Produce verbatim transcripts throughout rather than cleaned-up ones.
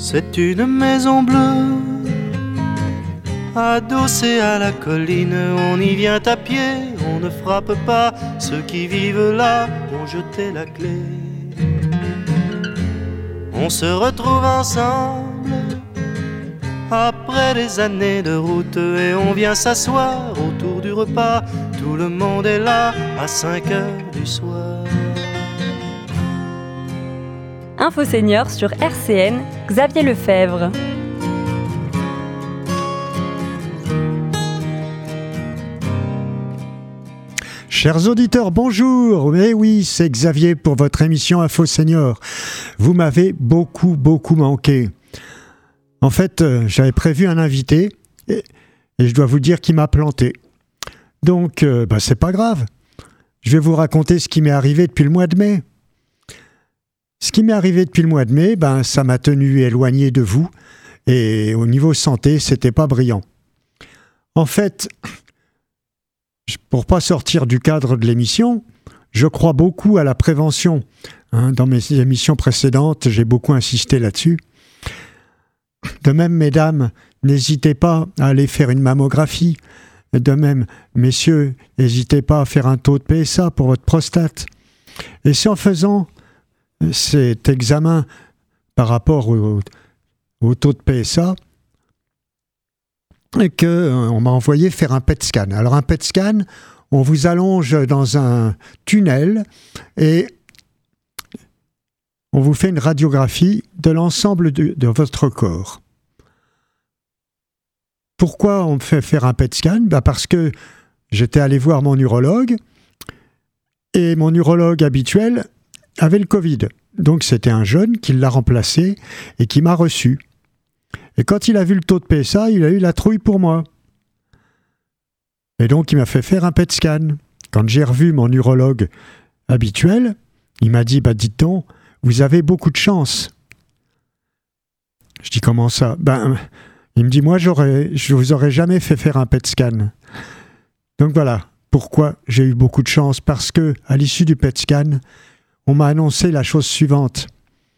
C'est une maison bleue, adossée à la colline. On y vient à pied, on ne frappe pas. Ceux qui vivent là ont jeté la clé. On se retrouve ensemble après des années de route et on vient s'asseoir autour du repas. Tout le monde est là à cinq heures du soir. Info Senior sur R C N, Xavier Lefebvre. Chers auditeurs, bonjour. Eh oui, c'est Xavier pour votre émission Info Senior. Vous m'avez beaucoup, beaucoup manqué. En fait, euh, j'avais prévu un invité et, et je dois vous dire qu'il m'a planté. Donc, euh, bah, c'est pas grave. Je vais vous raconter ce qui m'est arrivé depuis le mois de mai. Ce qui m'est arrivé depuis le mois de mai, ben, ça m'a tenu éloigné de vous et au niveau santé, c'était pas brillant. En fait, pour pas sortir du cadre de l'émission, je crois beaucoup à la prévention. Hein, dans mes émissions précédentes, j'ai beaucoup insisté là-dessus. De même, mesdames, n'hésitez pas à aller faire une mammographie. De même, messieurs, n'hésitez pas à faire un taux de P S A pour votre prostate. Et c'est en faisant cet examen par rapport au, au taux de P S A et qu'on euh, m'a envoyé faire un P E T scan. Alors un P E T scan, on vous allonge dans un tunnel et on vous fait une radiographie de l'ensemble de, de votre corps. Pourquoi on me fait faire un P E T scan ? Ben parce que j'étais allé voir mon urologue et mon urologue habituel avait le Covid. Donc c'était un jeune qui l'a remplacé et qui m'a reçu. Et quand il a vu le taux de P S A, il a eu la trouille pour moi. Et donc il m'a fait faire un P E T scan. Quand j'ai revu mon urologue habituel, il m'a dit, bah dites donc, vous avez beaucoup de chance. Je dis, comment ça ? Ben, il me dit, moi, j'aurais, je ne vous aurais jamais fait faire un P E T scan. Donc voilà, pourquoi j'ai eu beaucoup de chance. Parce que à l'issue du P E T scan, on m'a annoncé la chose suivante.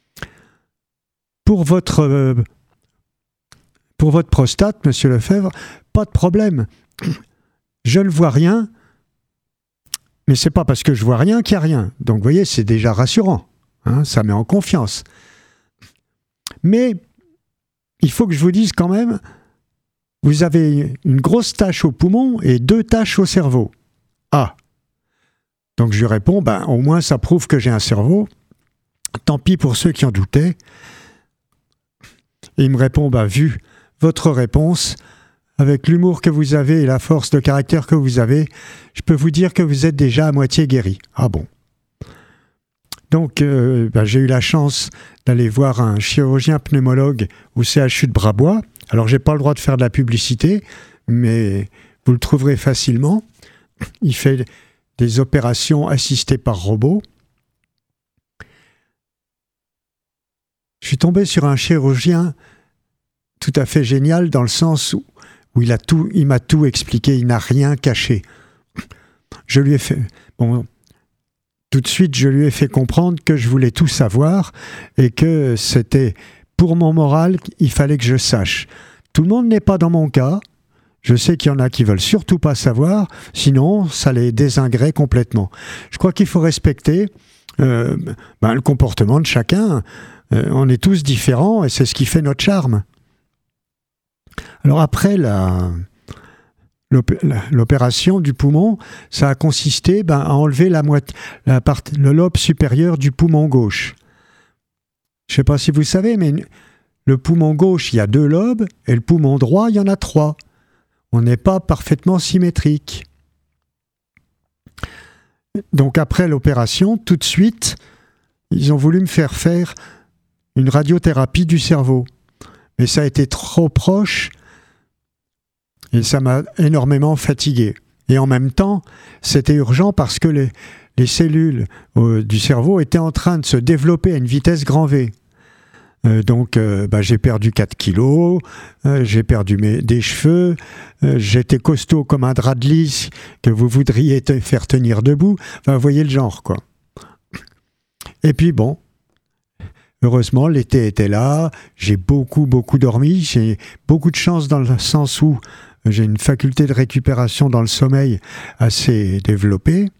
Pour votre, euh, pour votre prostate, monsieur Lefebvre, pas de problème. Je ne vois rien, mais c'est pas parce que je vois rien qu'il n'y a rien. Donc vous voyez, c'est déjà rassurant. Hein, ça met en confiance. Mais il faut que je vous dise quand même, vous avez une grosse tache au poumon et deux taches au cerveau. Ah. Donc je lui réponds, ben, au moins ça prouve que j'ai un cerveau. Tant pis pour ceux qui en doutaient. Et il me répond, ben, vu votre réponse, avec l'humour que vous avez et la force de caractère que vous avez, je peux vous dire que vous êtes déjà à moitié guéri. Ah bon. Donc euh, ben, j'ai eu la chance d'aller voir un chirurgien pneumologue au C H U de Brabois. Alors j'ai pas le droit de faire de la publicité, mais vous le trouverez facilement. Il fait des opérations assistées par robot. Je suis tombé sur un chirurgien tout à fait génial dans le sens où, où il a tout, il m'a tout expliqué, il n'a rien caché. Je lui ai fait, bon, tout de suite, je lui ai fait comprendre que je voulais tout savoir et que c'était pour mon moral, il fallait que je sache. Tout le monde n'est pas dans mon cas. Je sais qu'il y en a qui veulent surtout pas savoir, sinon ça les dézinguerait complètement. Je crois qu'il faut respecter euh, ben, le comportement de chacun. Euh, on est tous différents et c'est ce qui fait notre charme. Alors après la, l'opération du poumon, ça a consisté ben, à enlever la moitié, la part, le lobe supérieur du poumon gauche. Je ne sais pas si vous savez, mais le poumon gauche, il y a deux lobes et le poumon droit, il y en a trois. On n'est pas parfaitement symétrique. Donc après l'opération, tout de suite, ils ont voulu me faire faire une radiothérapie du cerveau. Mais ça a été trop proche et ça m'a énormément fatigué. Et en même temps, c'était urgent parce que les, les cellules euh, du cerveau étaient en train de se développer à une vitesse grand V. Euh, donc euh, bah, j'ai perdu quatre kilos, euh, j'ai perdu mes, des cheveux, euh, j'étais costaud comme un drap de lit que vous voudriez te faire tenir debout. Enfin, vous voyez le genre, quoi. Et puis bon, heureusement, l'été était là, j'ai beaucoup, beaucoup dormi, j'ai beaucoup de chance dans le sens où j'ai une faculté de récupération dans le sommeil assez développée.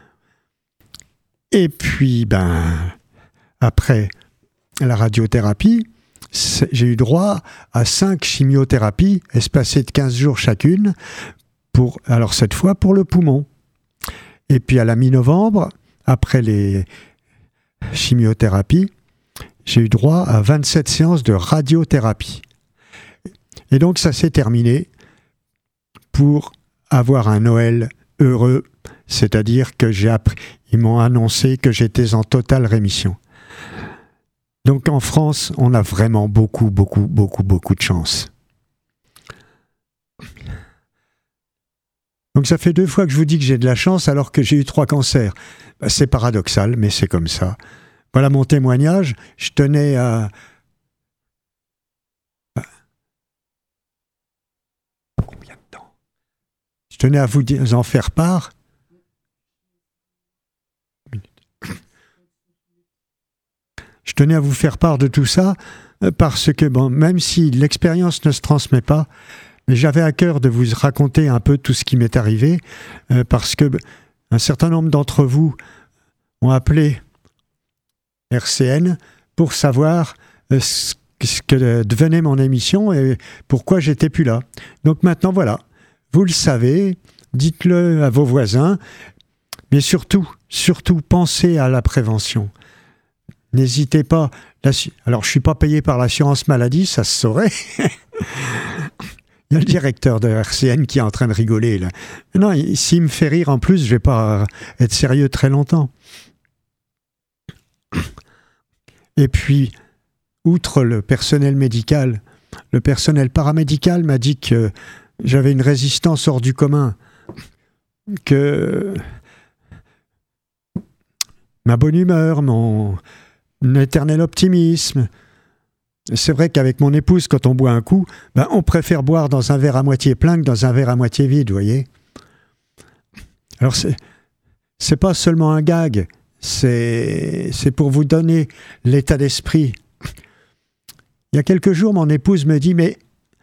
Et puis, ben, après la radiothérapie, j'ai eu droit à cinq chimiothérapies espacées de quinze jours chacune, pour, alors cette fois pour le poumon. Et puis à la mi-novembre, après les chimiothérapies, j'ai eu droit à vingt-sept séances de radiothérapie. Et donc ça s'est terminé pour avoir un Noël heureux, c'est-à-dire que j'ai appris, ils m'ont annoncé que j'étais en totale rémission. Donc en France, on a vraiment beaucoup, beaucoup, beaucoup, beaucoup de chance. Donc ça fait deux fois que je vous dis que j'ai de la chance alors que j'ai eu trois cancers. Ben, c'est paradoxal, mais c'est comme ça. Voilà mon témoignage. Je tenais à... Combien de temps ? Je tenais à vous en faire part. Je tenais à vous faire part de tout ça parce que, bon, même si l'expérience ne se transmet pas, mais j'avais à cœur de vous raconter un peu tout ce qui m'est arrivé euh, parce que un certain nombre d'entre vous ont appelé R C N pour savoir euh, ce que devenait mon émission et pourquoi j'étais plus là. Donc maintenant, voilà, vous le savez, dites-le à vos voisins, mais surtout, surtout, pensez à la prévention. N'hésitez pas. Alors, je ne suis pas payé par l'assurance maladie, ça se saurait. Il y a le directeur de R C N qui est en train de rigoler, là. Non, s'il me fait rire en plus, je ne vais pas être sérieux très longtemps. Et puis, outre le personnel médical, le personnel paramédical m'a dit que j'avais une résistance hors du commun, que ma bonne humeur, mon éternel optimisme. C'est vrai qu'avec mon épouse, quand on boit un coup, ben, on préfère boire dans un verre à moitié plein que dans un verre à moitié vide, vous voyez. Alors, c'est, c'est pas seulement un gag, c'est, c'est pour vous donner l'état d'esprit. Il y a quelques jours, mon épouse me dit « Mais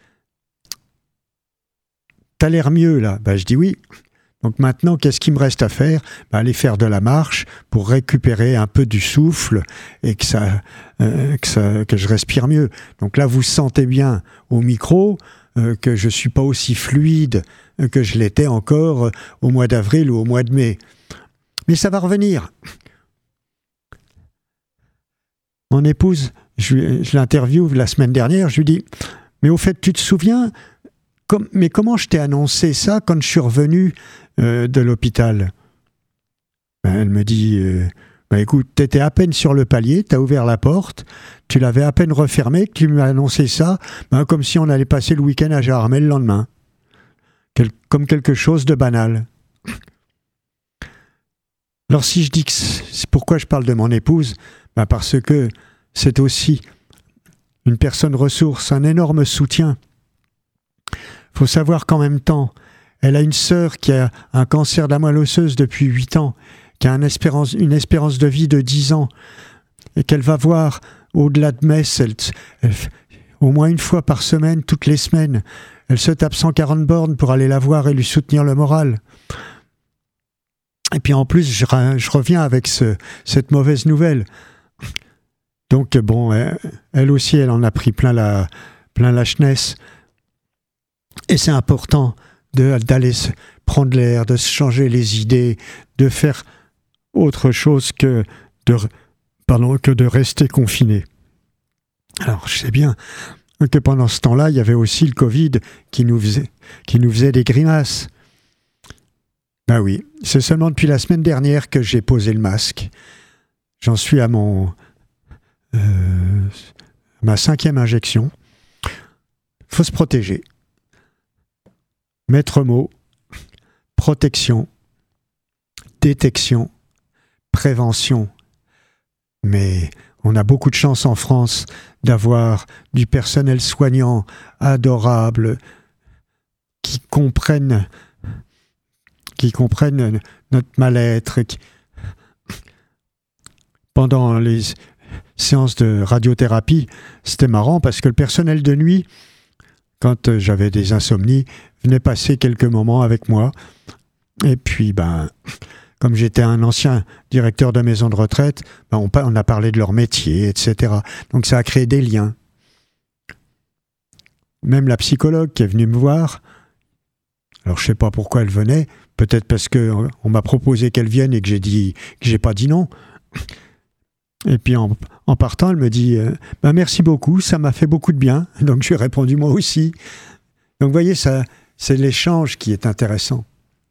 t'as l'air mieux, là ?» Ben, je dis « Oui ». Donc maintenant, qu'est-ce qu'il me reste à faire ? Ben, aller faire de la marche pour récupérer un peu du souffle et que, ça, euh, que, ça, que je respire mieux. Donc là, vous sentez bien au micro euh, que je ne suis pas aussi fluide que je l'étais encore au mois d'avril ou au mois de mai. Mais ça va revenir. Mon épouse, je, je l'interviewe la semaine dernière, je lui dis « Mais au fait, tu te souviens, comme, mais comment je t'ai annoncé ça quand je suis revenu Euh, de l'hôpital ?» Ben, elle me dit euh, ben, écoute, tu étais à peine sur le palier, tu as ouvert la porte, tu l'avais à peine refermée, que tu m'as annoncé ça, ben, comme si on allait passer le week-end à Gérardmer le lendemain. Quel, comme quelque chose de banal. Alors si je dis que c'est pourquoi je parle de mon épouse, ben, parce que c'est aussi une personne ressource, un énorme soutien. Il faut savoir qu'en même temps, elle a une sœur qui a un cancer de la moelle osseuse depuis huit ans, qui a une espérance, une espérance de vie de dix ans, et qu'elle va voir au-delà de Metz, elle, elle, au moins une fois par semaine, toutes les semaines. Elle se tape cent quarante bornes pour aller la voir et lui soutenir le moral. Et puis en plus, je, je reviens avec ce, cette mauvaise nouvelle. Donc bon, elle, elle aussi, elle en a pris plein la, plein la chenesse. Et c'est important De, d'aller se prendre l'air, de se changer les idées, de faire autre chose que de, pardon, que de rester confiné. Alors, je sais bien que pendant ce temps-là, il y avait aussi le Covid qui nous faisait, qui nous faisait des grimaces. Ben oui, c'est seulement depuis la semaine dernière que j'ai posé le masque. J'en suis à mon euh, ma cinquième injection. Il faut se protéger. Maître mot, protection, détection, prévention. Mais on a beaucoup de chance en France d'avoir du personnel soignant, adorable, qui comprennent, qui comprennent notre mal-être. Qui... Pendant les, séance de radiothérapie, c'était marrant parce que le personnel de nuit, quand euh, j'avais des insomnies, venait passer quelques moments avec moi. Et puis, ben, comme j'étais un ancien directeur de maison de retraite, ben, on, on a parlé de leur métier, et cetera. Donc ça a créé des liens. Même la psychologue qui est venue me voir, alors je ne sais pas pourquoi elle venait, peut-être parce qu'on m'a proposé qu'elle vienne et que j'ai dit que j'ai pas dit non. Et puis en, en partant, elle me dit euh, ben merci beaucoup, ça m'a fait beaucoup de bien. Donc je lui ai répondu moi aussi. Donc vous voyez, ça, c'est l'échange qui est intéressant.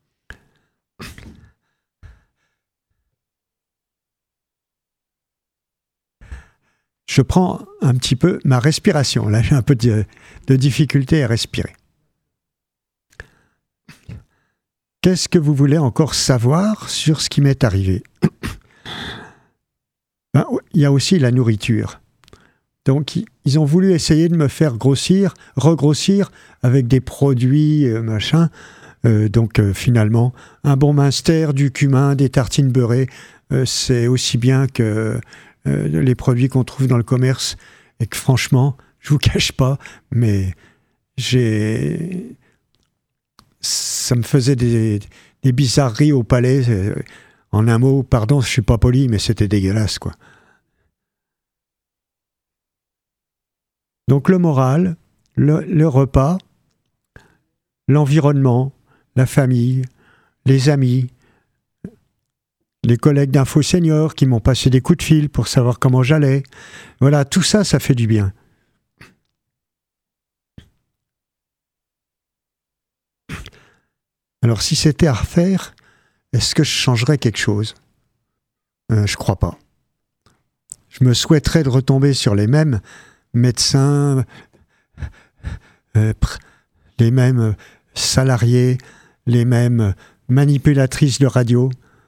Je prends un petit peu ma respiration. Là, j'ai un peu de, de difficulté à respirer. Qu'est-ce que vous voulez encore savoir sur ce qui m'est arrivé ? Ben, il y a aussi la nourriture. Donc, ils ont voulu essayer de me faire grossir, regrossir avec des produits, euh, machin. Euh, donc, euh, finalement, un bon minster, du cumin, des tartines beurrées, euh, c'est aussi bien que euh, les produits qu'on trouve dans le commerce. Et que franchement, je vous cache pas, mais j'ai... ça me faisait des, des bizarreries au palais. En un mot, pardon, je suis pas poli, mais c'était dégueulasse, quoi. Donc le moral, le, le repas, l'environnement, la famille, les amis, les collègues d'Info Senior qui m'ont passé des coups de fil pour savoir comment j'allais. Voilà, tout ça, ça fait du bien. Alors si c'était à refaire, est-ce que je changerais quelque chose ? euh, Je crois pas. Je me souhaiterais de retomber sur les mêmes médecins, euh, les mêmes salariés, les mêmes manipulatrices de radio.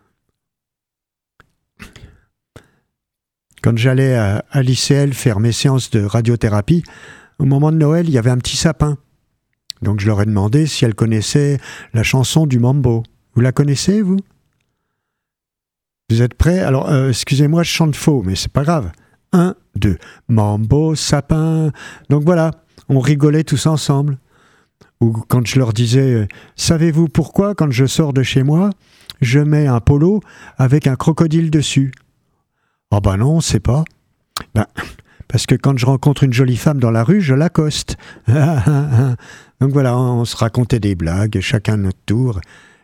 Quand j'allais à, à l'I C L faire mes séances de radiothérapie, au moment de Noël, il y avait un petit sapin. Donc je leur ai demandé si elles connaissaient la chanson du Mambo. Vous la connaissez, vous ? Vous êtes prêts ? Alors, euh, excusez-moi, je chante faux, mais c'est pas grave. Un, deux. Mambo, sapin. Donc voilà, on rigolait tous ensemble. Ou quand je leur disais, savez-vous pourquoi, quand je sors de chez moi, je mets un polo avec un crocodile dessus ? Ah ben non, c'est pas. Ben, parce que quand je rencontre une jolie femme dans la rue, je l'accoste. Donc voilà, on se racontait des blagues, chacun notre tour.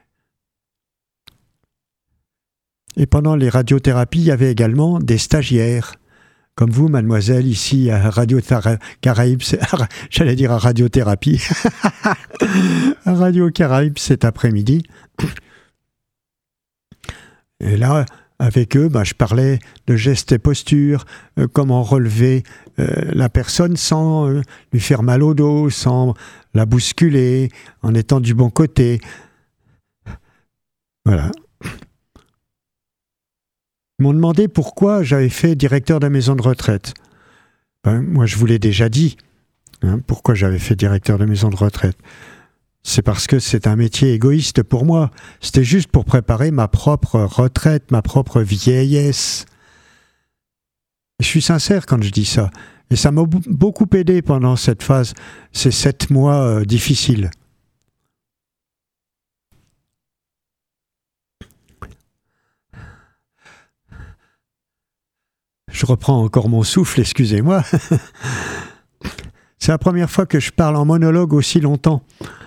Et pendant les radiothérapies, il y avait également des stagiaires. Comme vous, mademoiselle, ici à Radio Caraïbes, j'allais dire à radiothérapie, à Radio Caraïbes cet après-midi. Et là, avec eux, ben, je parlais de gestes et postures, euh, comment relever euh, la personne sans euh, lui faire mal au dos, sans la bousculer, en étant du bon côté. Voilà. Ils m'ont demandé pourquoi j'avais fait directeur de la maison de retraite. Ben, moi, je vous l'ai déjà dit, hein, pourquoi j'avais fait directeur de maison de retraite. C'est parce que c'est un métier égoïste pour moi. C'était juste pour préparer ma propre retraite, ma propre vieillesse. Je suis sincère quand je dis ça. Et ça m'a beaucoup aidé pendant cette phase, ces sept mois euh, difficiles. Je reprends encore mon souffle, excusez-moi. C'est la première fois que je parle en monologue aussi longtemps.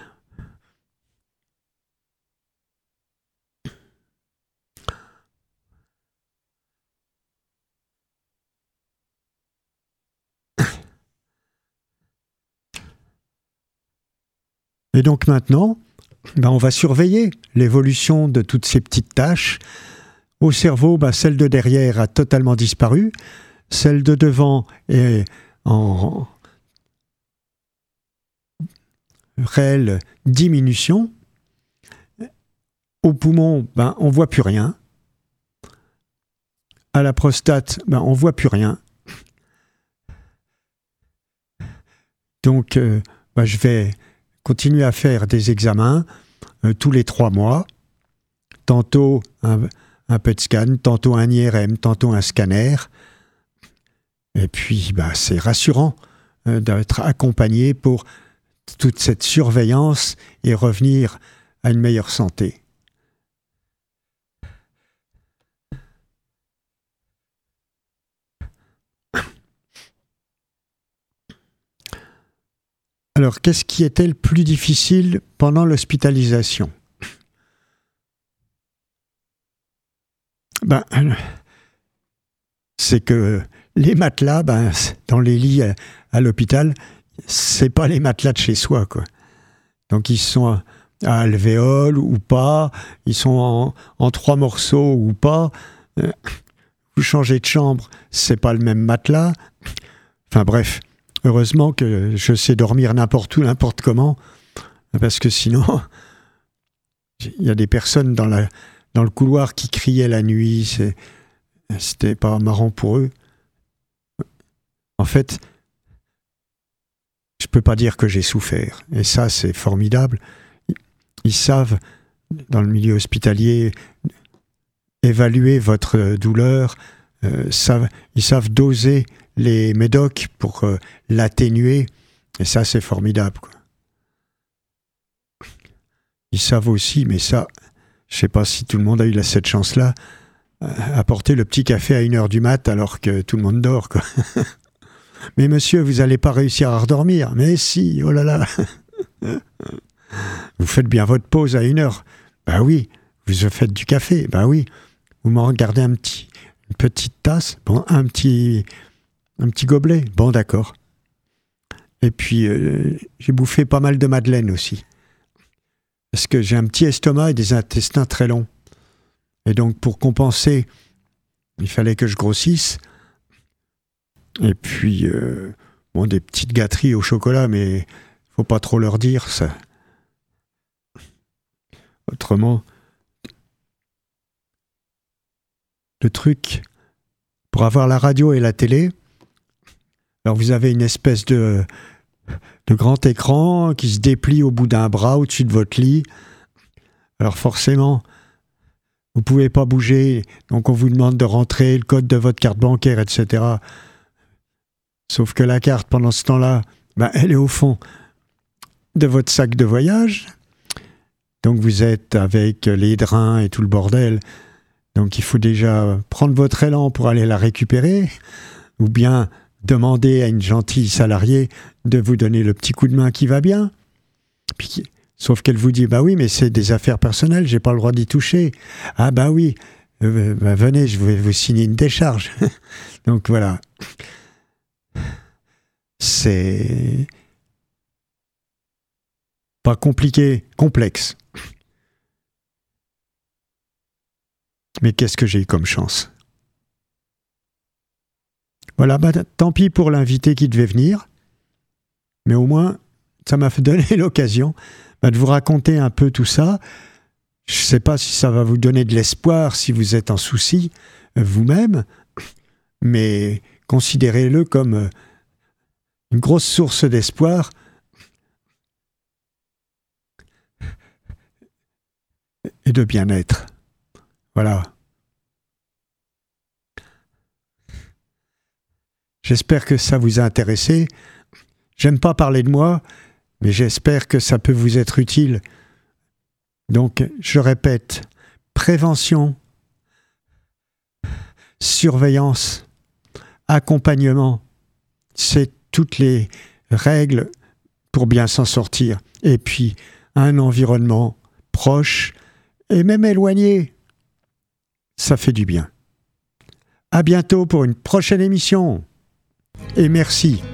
Et donc maintenant, ben on va surveiller l'évolution de toutes ces petites tâches. Au cerveau, ben celle de derrière a totalement disparu, celle de devant est en réelle diminution. Au poumon, ben on voit plus rien. À la prostate, ben on voit plus rien. Donc, euh, ben je vais continuer à faire des examens euh, tous les trois mois, tantôt un, un P E T scan, tantôt un I R M, tantôt un scanner. Et puis, bah, c'est rassurant euh, d'être accompagné pour toute cette surveillance et revenir à une meilleure santé. Alors, qu'est-ce qui était le plus difficile pendant l'hospitalisation ? Ben, c'est que les matelas, ben, dans les lits à, à l'hôpital, c'est pas les matelas de chez soi, quoi. Donc, ils sont à alvéole ou pas, ils sont en, en trois morceaux ou pas. Vous changez de chambre, c'est pas le même matelas. Enfin bref. Heureusement que je sais dormir n'importe où, n'importe comment, parce que sinon, il y a des personnes dans, la, dans le couloir qui criaient la nuit, c'est, c'était pas marrant pour eux. En fait, je peux pas dire que j'ai souffert, et ça c'est formidable. Ils savent, dans le milieu hospitalier, évaluer votre douleur, euh, savent, ils savent doser les médocs pour euh, l'atténuer, et ça c'est formidable, quoi. Ils savent aussi, mais ça, je sais pas si tout le monde a eu cette chance-là, euh, apporter le petit café à une heure du mat alors que tout le monde dort, quoi. Mais monsieur, vous n'allez pas réussir à redormir. Mais si, oh là là. Vous faites bien votre pause à une heure. Ben oui. Vous faites du café. Ben oui. Vous m'en regardez un petit, une petite tasse, bon, un petit... Un petit gobelet, bon d'accord. Et puis, euh, j'ai bouffé pas mal de madeleine aussi. Parce que j'ai un petit estomac et des intestins très longs. Et donc, pour compenser, il fallait que je grossisse. Et puis, euh, bon, des petites gâteries au chocolat, mais il ne faut pas trop leur dire, ça. Autrement, le truc, pour avoir la radio et la télé, alors vous avez une espèce de, de grand écran qui se déplie au bout d'un bras au-dessus de votre lit. Alors forcément, vous ne pouvez pas bouger, donc on vous demande de rentrer le code de votre carte bancaire, et cetera. Sauf que la carte, pendant ce temps-là, ben, elle est au fond de votre sac de voyage. Donc vous êtes avec les drains et tout le bordel. Donc il faut déjà prendre votre élan pour aller la récupérer, ou bien demander à une gentille salariée de vous donner le petit coup de main qui va bien. Puis, sauf qu'elle vous dit, bah oui, mais c'est des affaires personnelles, j'ai pas le droit d'y toucher. Ah bah oui, euh, bah venez, je vais vous signer une décharge. Donc voilà. C'est pas compliqué, complexe. Mais qu'est-ce que j'ai eu comme chance. Voilà, bah, tant pis pour l'invité qui devait venir, mais au moins, ça m'a donné l'occasion bah, de vous raconter un peu tout ça. Je ne sais pas si ça va vous donner de l'espoir si vous êtes en souci vous-même, mais considérez-le comme une grosse source d'espoir et de bien-être. Voilà. J'espère que ça vous a intéressé. J'aime pas parler de moi, mais j'espère que ça peut vous être utile. Donc, je répète, prévention, surveillance, accompagnement, c'est toutes les règles pour bien s'en sortir. Et puis, un environnement proche et même éloigné, ça fait du bien. À bientôt pour une prochaine émission. Et merci.